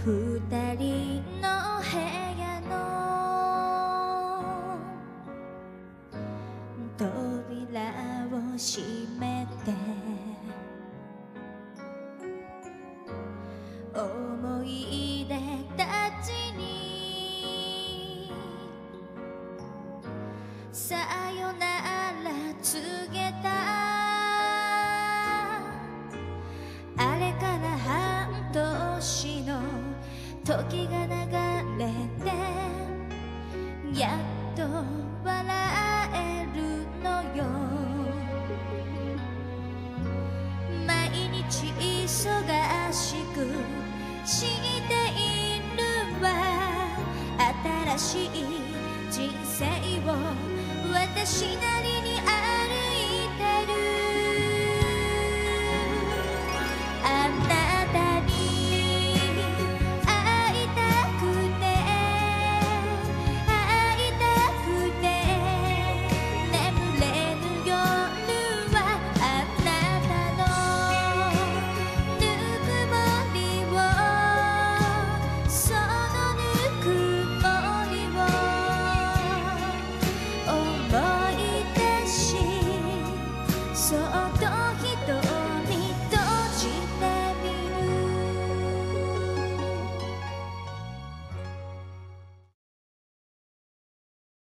二人の部屋の扉を閉めて思い出たちにさよなら告げた。あれから半年の時が流れてやっと笑えるのよ。毎日忙しくしているわ。新しい人生を私なり